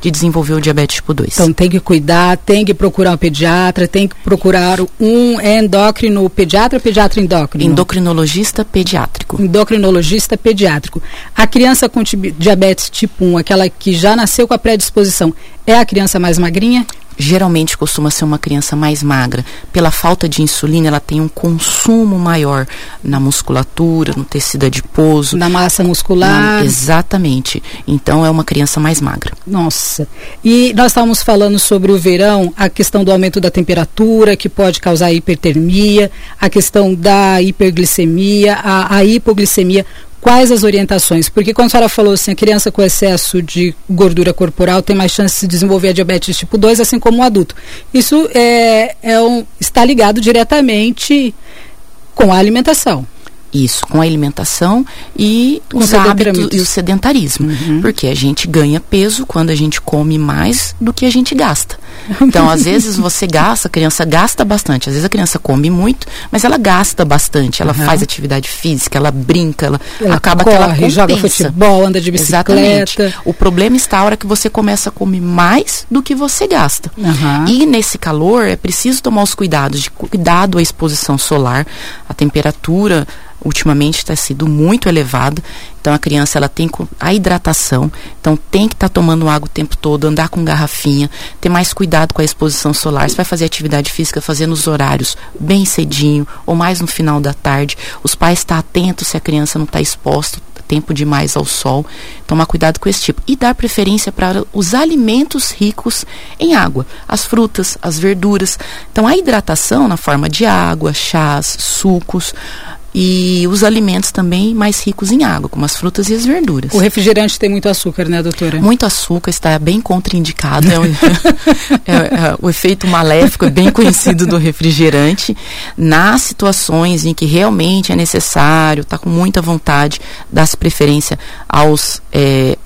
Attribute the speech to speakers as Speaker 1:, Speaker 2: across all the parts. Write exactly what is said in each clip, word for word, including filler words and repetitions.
Speaker 1: de desenvolver o diabetes tipo dois.
Speaker 2: Então tem que cuidar, tem que procurar um pediatra, tem que procurar um endócrino pediatra, pediatra endócrino?
Speaker 1: Endocrinologista pediátrico.
Speaker 2: Endocrinologista pediátrico. A criança com diabetes tipo um, aquela que já nasceu com a predisposição, é a criança mais magrinha?
Speaker 1: Geralmente costuma ser uma criança mais magra. Pela falta de insulina, ela tem um consumo maior na musculatura, no tecido adiposo.
Speaker 2: Na massa muscular.
Speaker 1: Na, exatamente. Então, é uma criança mais magra.
Speaker 2: Nossa. E nós estávamos falando sobre o verão, a questão do aumento da temperatura, que pode causar hipertermia, a questão da hiperglicemia, a, a hipoglicemia. Quais as orientações? Porque quando a senhora falou assim, a criança com excesso de gordura corporal tem mais chance de desenvolver a diabetes tipo dois, assim como o adulto. Isso é, é um, está ligado diretamente com a alimentação.
Speaker 1: Isso, com a alimentação e com os hábitos e o sedentarismo. Uhum. Porque a gente ganha peso quando a gente come mais do que a gente gasta. Então, às vezes você gasta, a criança gasta bastante. Às vezes a criança come muito, mas ela gasta bastante. Ela uhum. faz atividade física, ela brinca, ela,
Speaker 2: ela
Speaker 1: acaba
Speaker 2: corre,
Speaker 1: que ela compensa.
Speaker 2: Joga futebol, anda de bicicleta.
Speaker 1: Exatamente. O problema está a hora que você começa a comer mais do que você gasta.
Speaker 2: Uhum.
Speaker 1: E nesse calor é preciso tomar os cuidados de cuidado à exposição solar, a temperatura ultimamente está sido muito elevada, então a criança ela tem a hidratação, então tem que estar tá tomando água o tempo todo, andar com garrafinha, ter mais cuidado com a exposição solar. Você vai fazer atividade física, fazer nos horários bem cedinho ou mais no final da tarde. Os pais estão atentos se a criança não está exposta tempo demais ao sol, tomar cuidado com esse tipo e dar preferência para os alimentos ricos em água, as frutas, as verduras. Então a hidratação na forma de água, chás, sucos, e os alimentos também mais ricos em água, como as frutas e as verduras.
Speaker 2: O refrigerante tem muito açúcar, né, doutora?
Speaker 1: Muito açúcar, está bem contraindicado. É, um, é, é, o efeito maléfico é bem conhecido do refrigerante. Nas situações em que realmente é necessário, está com muita vontade, dá-se preferência aos... É,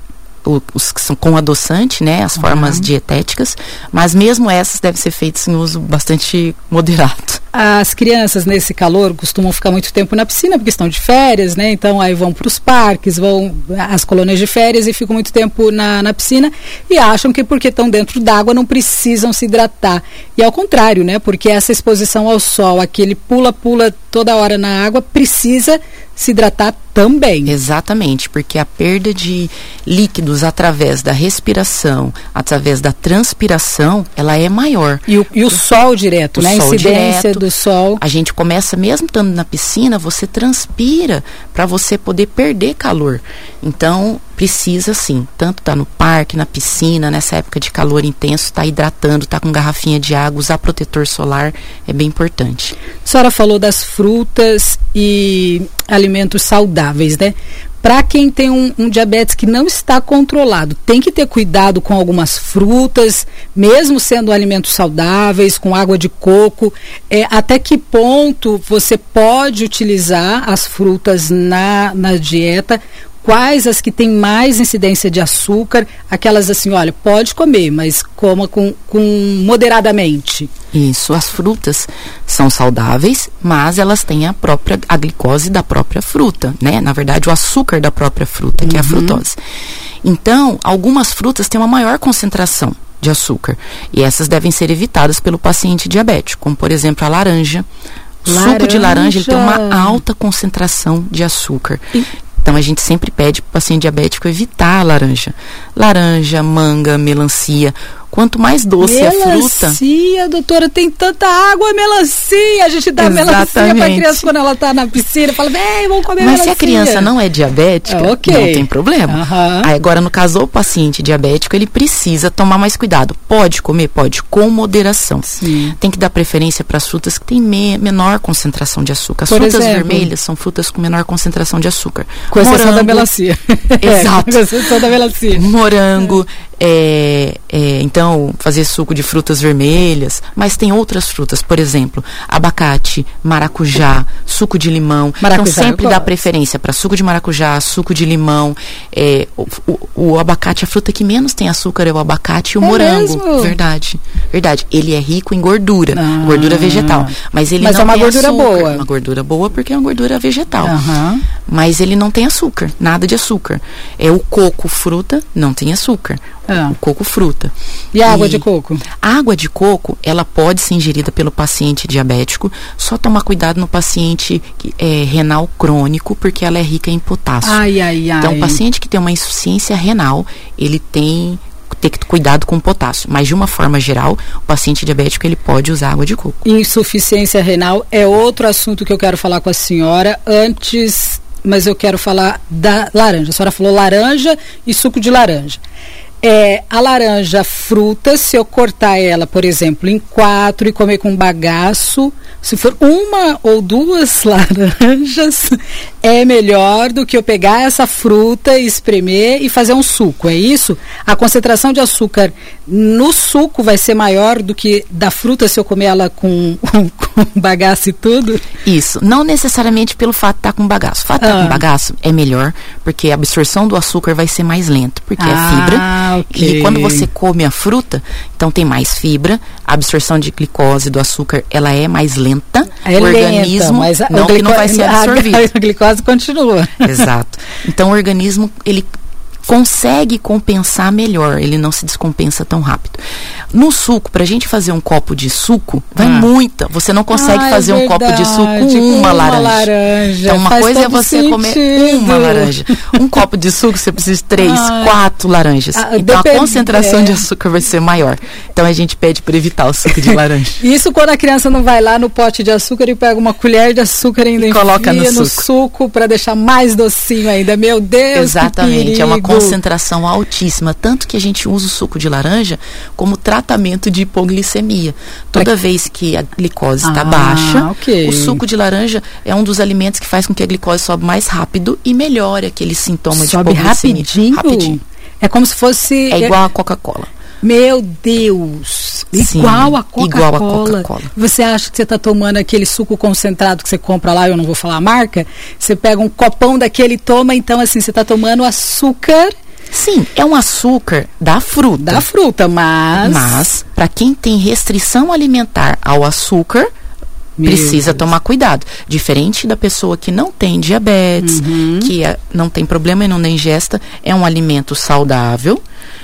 Speaker 1: os que são com adoçante, né, as uhum. formas dietéticas, mas mesmo essas devem ser feitas em uso bastante moderado.
Speaker 2: As crianças nesse calor costumam ficar muito tempo na piscina porque estão de férias, né, então aí vão para os parques, vão às colônias de férias e ficam muito tempo na, na piscina e acham que porque estão dentro d'água não precisam se hidratar, e ao contrário, né, porque essa exposição ao sol, aquele pula-pula toda hora na água, precisa se hidratar também.
Speaker 1: Exatamente, porque a perda de líquidos através da respiração, através da transpiração, ela é maior.
Speaker 2: E o, e o sol direto,
Speaker 1: o
Speaker 2: né? A
Speaker 1: sol
Speaker 2: incidência
Speaker 1: direto,
Speaker 2: do sol.
Speaker 1: A gente começa, mesmo estando na piscina, você transpira para você poder perder calor. Então, precisa sim, tanto estar tá no parque, na piscina, nessa época de calor intenso, estar tá hidratando, estar tá com garrafinha de água, usar protetor solar, é bem importante.
Speaker 2: A senhora falou das frutas e alimentos saudáveis, né? Para quem tem um, um diabetes que não está controlado, tem que ter cuidado com algumas frutas, mesmo sendo alimentos saudáveis, com água de coco. É, até que ponto você pode utilizar as frutas na, na dieta? Quais as que têm mais incidência de açúcar? Aquelas assim, olha, pode comer, mas coma com, com moderadamente.
Speaker 1: Isso, as frutas são saudáveis, mas elas têm a própria, a glicose da própria fruta, né? Na verdade, o açúcar da própria fruta, que uhum. é a frutose. Então, algumas frutas têm uma maior concentração de açúcar, e essas devem ser evitadas pelo paciente diabético, como por exemplo a laranja. O
Speaker 2: laranja.
Speaker 1: suco de laranja ele tem uma alta concentração de açúcar. E então, a gente sempre pede para o paciente diabético evitar a laranja. Laranja, manga, melancia. Quanto mais doce
Speaker 2: melancia,
Speaker 1: a fruta...
Speaker 2: Melancia, doutora, tem tanta água, melancia. A gente dá
Speaker 1: Exatamente.
Speaker 2: melancia para a criança quando ela está na piscina. Fala, vem, vamos comer
Speaker 1: Mas
Speaker 2: melancia.
Speaker 1: se a criança não é diabética,
Speaker 2: é, okay.
Speaker 1: não tem problema.
Speaker 2: Uhum.
Speaker 1: Aí, agora, no caso do paciente diabético, ele precisa tomar mais cuidado. Pode comer? Pode, com moderação.
Speaker 2: Sim.
Speaker 1: Tem que dar preferência para as frutas que têm me menor concentração de açúcar. As
Speaker 2: Por
Speaker 1: frutas
Speaker 2: exemplo?
Speaker 1: vermelhas são frutas com menor concentração de açúcar.
Speaker 2: Com exceção Morango, da melancia.
Speaker 1: Exato.
Speaker 2: É, com exceção da melancia.
Speaker 1: Morango, é, é, então, fazer suco de frutas vermelhas, mas tem outras frutas, por exemplo, abacate, maracujá, suco de limão.
Speaker 2: Maracujá,
Speaker 1: então sempre dá preferência para suco de maracujá, suco de limão. É, o, o, o abacate, a fruta que menos tem açúcar é o abacate e o
Speaker 2: é
Speaker 1: morango.
Speaker 2: Mesmo?
Speaker 1: Verdade, verdade. Ele é rico em gordura, ah, gordura vegetal, mas ele
Speaker 2: mas
Speaker 1: não
Speaker 2: é uma
Speaker 1: tem
Speaker 2: gordura
Speaker 1: açúcar.
Speaker 2: boa.
Speaker 1: Uma gordura boa porque é uma gordura vegetal.
Speaker 2: Uhum.
Speaker 1: mas ele não tem açúcar, nada de açúcar. É o coco fruta, não tem açúcar. Ah. O coco fruta.
Speaker 2: E a água de coco?
Speaker 1: A água de coco, ela pode ser ingerida pelo paciente diabético, só tomar cuidado no paciente é, renal crônico, porque ela é rica em potássio.
Speaker 2: Ai, ai, ai.
Speaker 1: Então, o paciente que tem uma insuficiência renal, ele tem ter que cuidado com o potássio, mas de uma forma geral, o paciente diabético ele pode usar água de coco.
Speaker 2: Insuficiência renal é outro assunto que eu quero falar com a senhora antes, mas eu quero falar da laranja. A senhora falou laranja e suco de laranja. É, a laranja fruta, se eu cortar ela, por exemplo, em quatro e comer com bagaço, se for uma ou duas laranjas, é melhor do que eu pegar essa fruta, espremer e fazer um suco, é isso? A concentração de açúcar no suco vai ser maior do que da fruta se eu comer ela com, com, com bagaço e tudo?
Speaker 1: Isso, não necessariamente pelo fato de estar com bagaço. O fato de estar
Speaker 2: ah.
Speaker 1: com bagaço é melhor, porque a absorção do açúcar vai ser mais lenta, porque
Speaker 2: ah.
Speaker 1: é fibra.
Speaker 2: Okay.
Speaker 1: E quando você come a fruta, então tem mais fibra, a absorção de glicose do açúcar, ela é mais lenta,
Speaker 2: é
Speaker 1: o
Speaker 2: lenta,
Speaker 1: organismo
Speaker 2: mas a,
Speaker 1: não,
Speaker 2: glico,
Speaker 1: que não vai ser absorvido.
Speaker 2: A, a glicose continua.
Speaker 1: Exato. Então o organismo, ele consegue compensar melhor, ele não se descompensa tão rápido. No suco, pra gente fazer um copo de suco, vai ah. muita. Você não consegue
Speaker 2: ah,
Speaker 1: fazer
Speaker 2: é
Speaker 1: um copo de suco com uma, uma laranja.
Speaker 2: laranja.
Speaker 1: Então, uma
Speaker 2: Faz
Speaker 1: coisa é você
Speaker 2: sentido.
Speaker 1: comer uma laranja. Um copo de suco, você precisa de três, ah. quatro laranjas. Ah, então, depende, a concentração é. de açúcar vai ser maior. Então, a gente pede para evitar o suco de laranja.
Speaker 2: Isso quando a criança não vai lá no pote de açúcar e pega uma colher de açúcar ainda e
Speaker 1: coloca no,
Speaker 2: no
Speaker 1: suco,
Speaker 2: suco para deixar mais docinho ainda. Meu Deus,
Speaker 1: exatamente, é uma concentração altíssima, tanto que a gente usa o suco de laranja como tratamento de hipoglicemia. Toda vez que a glicose está
Speaker 2: ah,
Speaker 1: baixa,
Speaker 2: okay.
Speaker 1: o suco de laranja é um dos alimentos que faz com que a glicose sobe mais rápido e melhore aquele sintoma
Speaker 2: sobe
Speaker 1: de hipoglicemia.
Speaker 2: Rapidinho? rapidinho. É como se fosse...
Speaker 1: É igual a Coca-Cola.
Speaker 2: Meu Deus!
Speaker 1: Sim,
Speaker 2: igual a Coca-Cola.
Speaker 1: Igual a Coca-Cola.
Speaker 2: Você acha que você está tomando aquele suco concentrado que você compra lá, eu não vou falar a marca, você pega um copão daquele e toma, então assim, você está tomando açúcar...
Speaker 1: Sim, é um açúcar da fruta.
Speaker 2: Da fruta, mas...
Speaker 1: Mas, para quem tem restrição alimentar ao açúcar, Meu precisa Deus. tomar cuidado. Diferente da pessoa que não tem diabetes, uhum. que é, não tem problema e não ingesta, é um alimento saudável,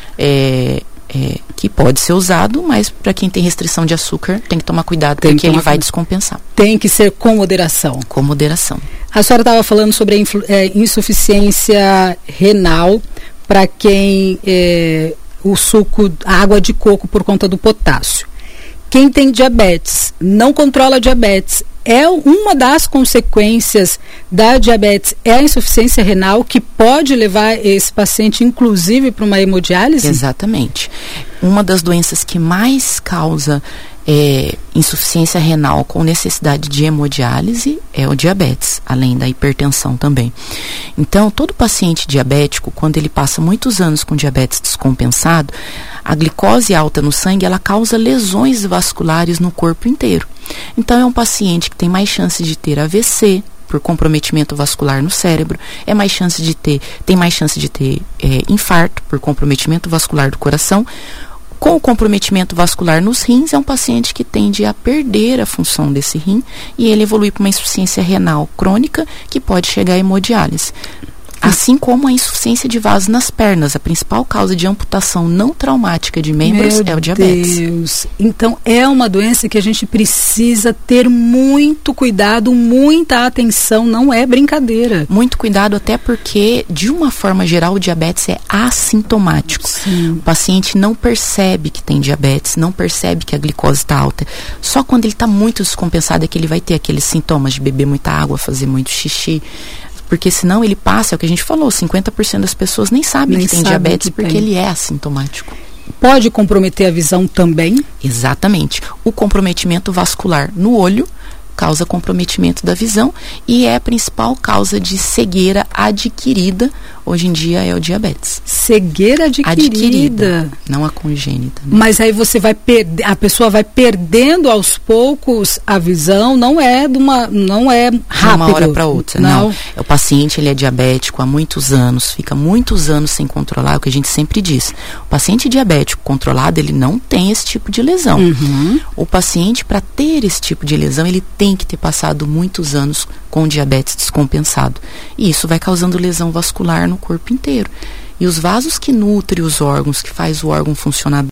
Speaker 1: é, é, que pode ser usado, mas para quem tem restrição de açúcar, tem que tomar cuidado, tem porque ele vai descompensar.
Speaker 2: Tem que ser com moderação.
Speaker 1: Com moderação.
Speaker 2: A senhora estava falando sobre a influ, é, insuficiência renal, para quem é, o suco, a água de coco por conta do potássio. Quem tem diabetes, não controla a diabetes, é uma das consequências da diabetes, é a insuficiência renal, que pode levar esse paciente, inclusive, para uma hemodiálise?
Speaker 1: Exatamente. Uma das doenças que mais causa é, insuficiência renal com necessidade de hemodiálise é o diabetes, além da hipertensão também. Então, todo paciente diabético, quando ele passa muitos anos com diabetes descompensado, a glicose alta no sangue, ela causa lesões vasculares no corpo inteiro. Então, é um paciente que tem mais chance de ter A V C, por comprometimento vascular no cérebro, é mais chance de ter, tem mais chance de ter é, infarto, por comprometimento vascular do coração. Com o comprometimento vascular nos rins, é um paciente que tende a perder a função desse rim e ele evolui para uma insuficiência renal crônica que pode chegar à hemodiálise. Assim como a insuficiência de vasos nas pernas, a principal causa de amputação não traumática de membros
Speaker 2: Meu
Speaker 1: é o diabetes.
Speaker 2: Deus. Então é uma doença que a gente precisa ter muito cuidado, muita atenção, não é brincadeira.
Speaker 1: Muito cuidado, até porque, de uma forma geral, o diabetes é assintomático.
Speaker 2: Sim.
Speaker 1: O paciente não percebe que tem diabetes, não percebe que a glicose está alta. Só quando ele está muito descompensado é que ele vai ter aqueles sintomas de beber muita água, fazer muito xixi. Porque senão ele passa, é o que a gente falou, cinquenta por cento das pessoas nem sabem nem que tem sabe diabetes que porque tem. Ele é assintomático.
Speaker 2: Pode comprometer a visão também?
Speaker 1: Exatamente. O comprometimento vascular no olho causa comprometimento da visão e é a principal causa de cegueira adquirida, hoje em dia é o diabetes.
Speaker 2: Cegueira adquirida.
Speaker 1: Adquirida, não a congênita. Né?
Speaker 2: Mas aí você vai perder, a pessoa vai perdendo aos poucos a visão, não é de uma, não é rápido.
Speaker 1: De uma hora para outra, não. não. O paciente, ele é diabético há muitos anos, fica muitos anos sem controlar, é o que a gente sempre diz. O paciente diabético controlado, ele não tem esse tipo de lesão.
Speaker 2: Uhum.
Speaker 1: O paciente, para ter esse tipo de lesão, ele tem tem que ter passado muitos anos com diabetes descompensado. E isso vai causando lesão vascular no corpo inteiro. E os vasos que nutrem os órgãos, que faz o órgão funcionar